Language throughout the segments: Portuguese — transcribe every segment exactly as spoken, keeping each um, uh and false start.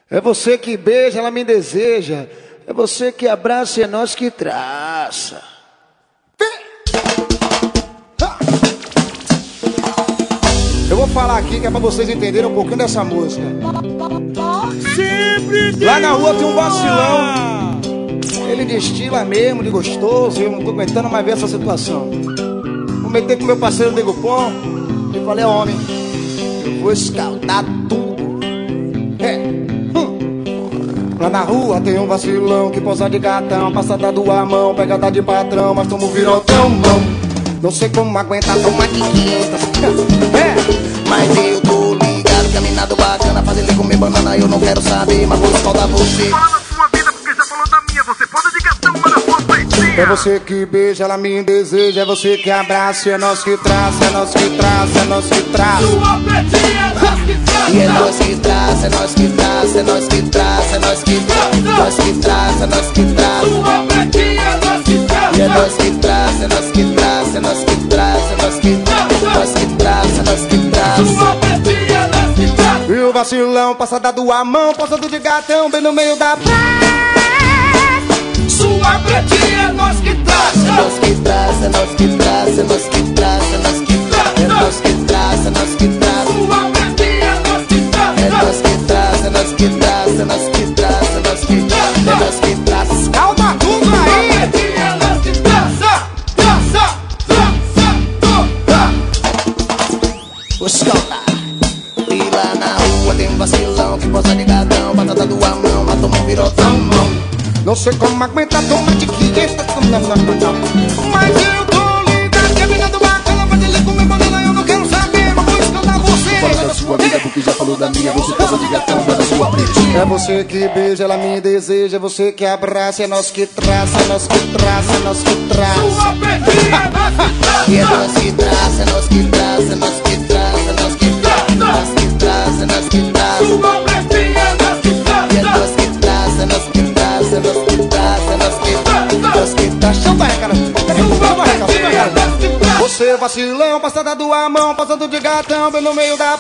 É você que beija, ela me deseja. É você que abraça, é nós que traça. Eu vou falar aqui que é pra vocês entenderem um pouquinho dessa música. Lá na rua tem um vacilão. Ele de estilo mesmo, de gostoso. Eu não tô aguentando mais ver essa situação. Comentei com meu parceiro Nego Pom e falei, homem, eu vou escaldar tudo. É. Hum. Lá na rua tem um vacilão que posa de gatão, passada do a mão, pegada de patrão, mas tomo virotão, mão. Não sei como aguentar tomar de quinta. É. Mas eu tô ligado, caminhado bacana, fazer ele comer banana, eu não quero saber, mas vou escaldar você. Fala da sua vida porque já falou da minha, você pode de gatão, mas na sua peitinha. É você que beija, ela me deseja, é você que abraça, é nós que traça, é nós que traça, é nós que traça. Sua pretinha é nós que traça. E é nós que traça, é nós que traça, é nós que traça, é nós que traça, nós que traça, é nós que traça. Sua pretinha é nós que traça. E é nós que traça, é nós que traça, é nós que traça, é nós que traça, nós que traça, nós que traça. Sua pretinha é nós que traça. E o vacilão passa dado a mão, passando de gatão, bem no meio da Sua pretinha é nós que traça. É nós que traça, é nós que traça, é nós que traça, é nós que traça, é nós que traça, é nós que traça. Sua pretinha é nós que traça. É nós que traça, é nós que traça, é nós que traça, é nós que traça, é nós que traça. calma tudo aí. Sua pretinha é nós que traça. Traça, traça, traça. Vou escoltar. E lá na rua tem um vacilão que posa de gatão, batata do amão, mas toma um virotão, mão. Não sei como aguentar tomar de quinta. Mas eu tô ligado, caminhando bacana, mas ele comer banana, eu não quero saber, mas vou escaldar você. Fala da sua vida porque já falou da minha, você posa de gatão, mas na sua pretinha. É você que beija, ela me deseja, é você que abraça, é nós que traça, é nós que traça, é nós que traça. Sua pretinha é nós que traça. E é nós que traça, é nós que traça, é nós que traça, é nós que traça, nós que traça, é nós que traça. Sua pretinha é nós que E é traça. nós que traça, é nós que traça, é nós que traça, é nós que traça, nós que traça. Chama aí, cara. Você vacilão, passada do a mão, passando de gatão, bem no meio da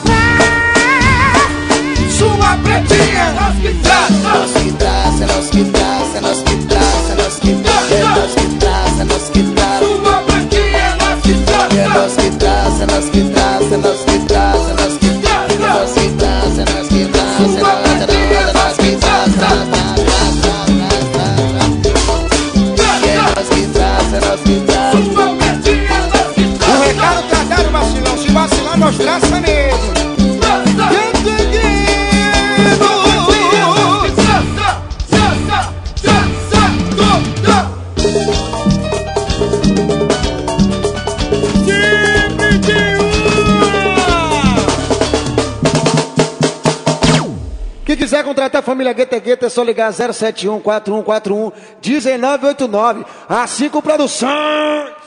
Sua pretinha é nós que traça. Nós que traça, é nós que traça, é nós que traça, é nós que traça, é nós que traça, é nós que traça. Sua pretinha é nós que E é traça. nós que traça, é nós que traça, é nós que traça, é nós que traça, é nós que traça, é nós que traça, é nós que traça, é nós que traça. E é nós que traça, é nós que traça. Sua pretinha é nós que O traça. recado tá dado, vacilão. Se vacilar, nós traça mesmo. Quem quiser contratar a família Gueta Gueta é só ligar zero sete um quatro um quatro um um nove oito nove. A cinco Produções.